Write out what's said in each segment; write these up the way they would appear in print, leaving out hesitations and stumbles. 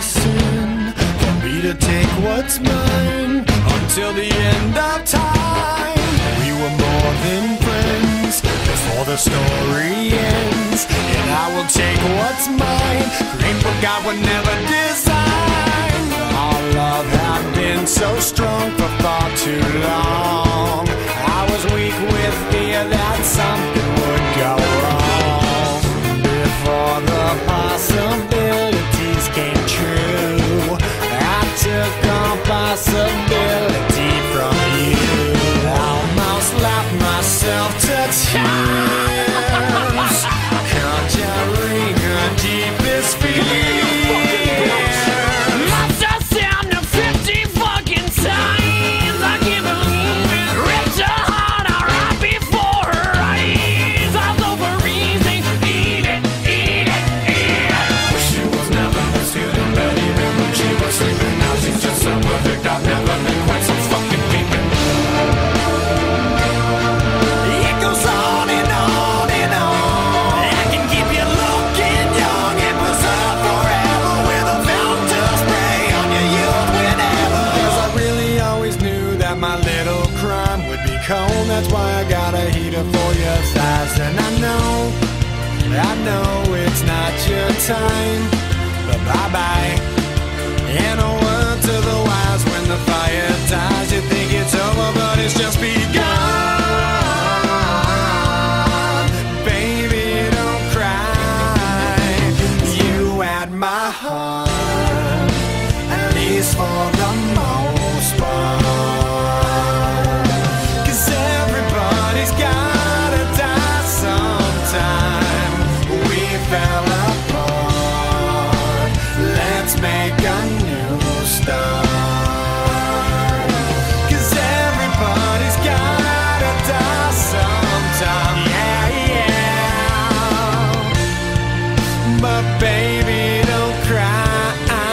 sin for me to take what's mine until the end of time. We were more than friends before the story ends, and I will take what's mine, create what God would never design. Our love had been so strong for far too long. I was weak with fear that something would go wrong before the possibilities came true. I took on possibility from you. Almost laughed myself to tears, conjuring her deepest fears. That's why I got a heater for your thighs. And I know it's not your time, but bye-bye. And a word to the wise, when the fire dies, you think it's over, but it's just begun. Baby, don't cry. You had my heart, at least for the most part. Fell apart. Let's make a new start. 'Cause everybody's gotta die sometime. Yeah, yeah. But baby, don't cry.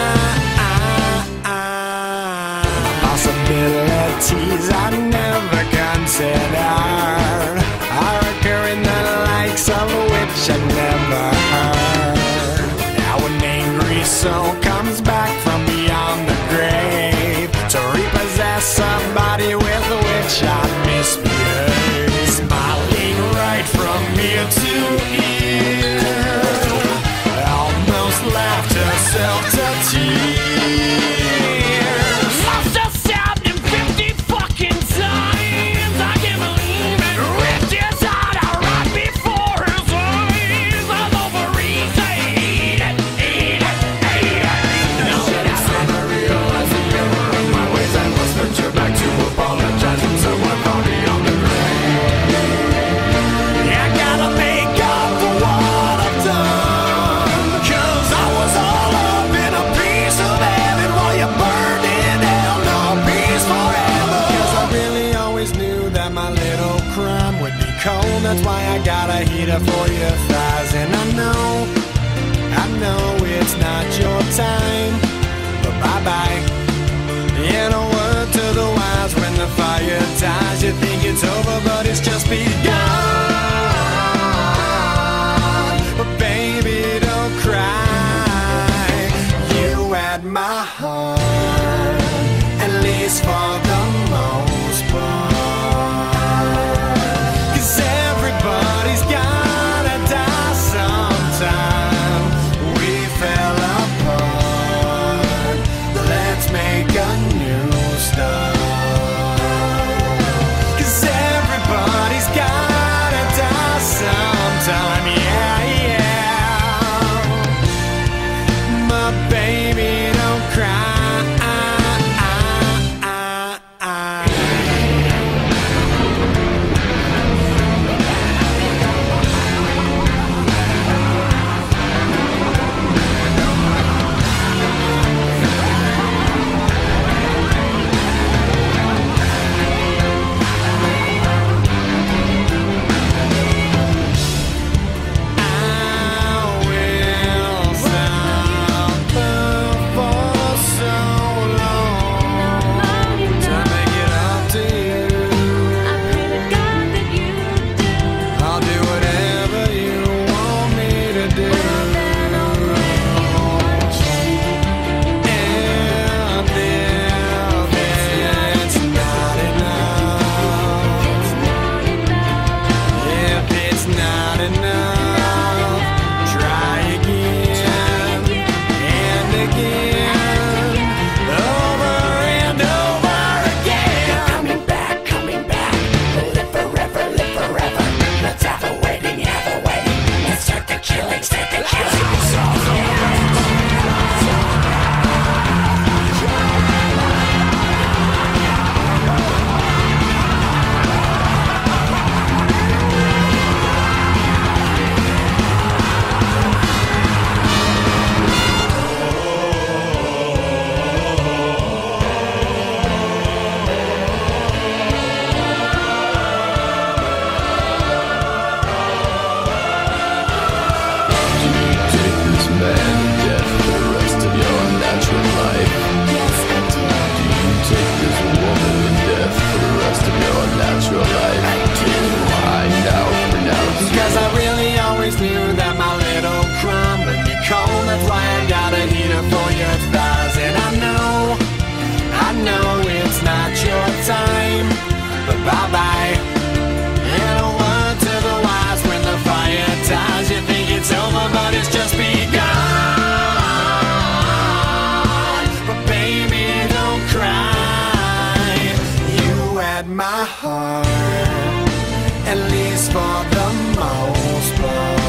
Possibilities I never considered are occurring, the likes of which I never heard. Now an angry soul comes back from beyond the grave to repossess somebody with which I misbehaved. Smiling right from ear to ear, almost laughed herself to tears. That's why I got a heater for your thighs. And I know it's not your time, but bye-bye. In a word to the wise, when the fire dies, you think it's over, but it's just begun. But baby, don't cry. You had my heart, at least for the most part. Everybody's gotta die sometime. We fell apart. Let's make a new start. 'Cause everybody's gotta die sometime. Yeah, yeah. My baby, don't cry. had my heart, at least for the most part.